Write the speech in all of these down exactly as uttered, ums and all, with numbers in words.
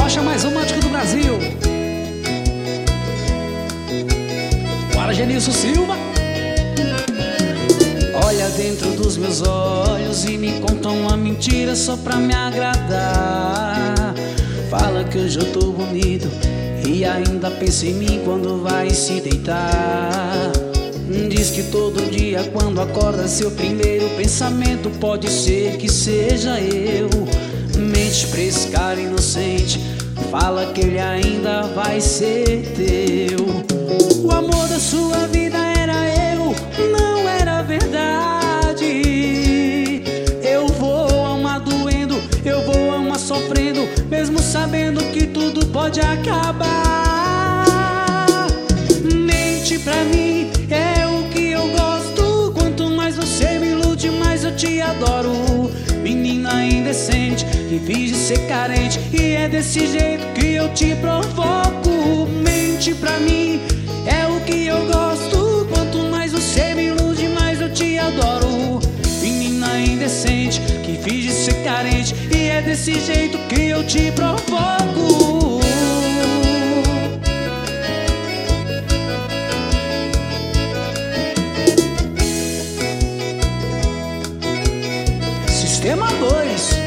Rocha mais romântico do Brasil. Bora, Genilson Silva. Olha dentro dos meus olhos e me conta uma mentira só pra me agradar. Fala que hoje eu tô bonito e ainda pensa em mim quando vai se deitar. Diz que todo dia quando acorda seu primeiro pensamento pode ser que seja eu. Mente pra esse cara inocente, fala que ele ainda vai ser teu. O amor da sua vida era eu, não era verdade. Eu vou amar doendo, eu vou amar sofrendo, mesmo sabendo que tudo pode acabar. Mente pra mim, é o que eu gosto. Quanto mais você me ilude, mais eu te adoro. Menina indecente, que finge ser carente, e é desse jeito que eu te provoco. Mente pra mim, é o que eu gosto. Quanto mais você me ilude, mais eu te adoro. Menina indecente, que finge ser carente, e é desse jeito que eu te provoco. Sistema dois.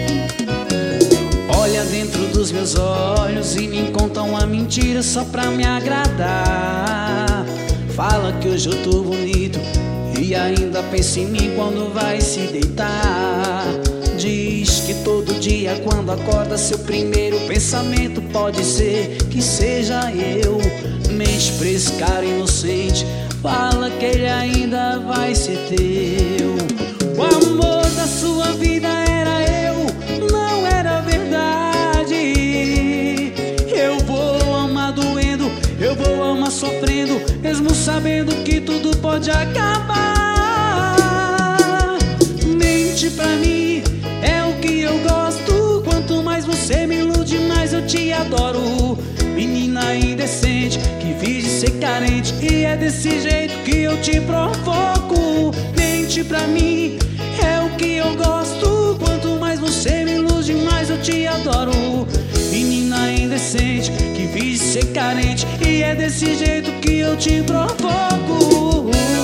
Olha dentro dos meus olhos e me conta uma mentira só pra me agradar. Fala que hoje eu tô bonito e ainda pensa em mim quando vai se deitar. Diz que todo dia quando acorda seu primeiro pensamento pode ser que seja eu. Mente pra esse cara inocente, fala que ele ainda vai ser teu. O amor da sua vida era eu, não era verdade. Eu vou amar doendo, eu vou amar sofrendo, mesmo sabendo que tudo pode acabar. Mente pra mim, é o que eu gosto. Quanto mais você me ilude, mais eu te adoro. Menina indecente, que finge ser carente, e é desse jeito que eu te provoco. Mente pra mim, é o que eu gosto. Quanto mais você me ilude, mais eu te adoro. Menina indecente, que finge ser carente, e é desse jeito que eu te provoco.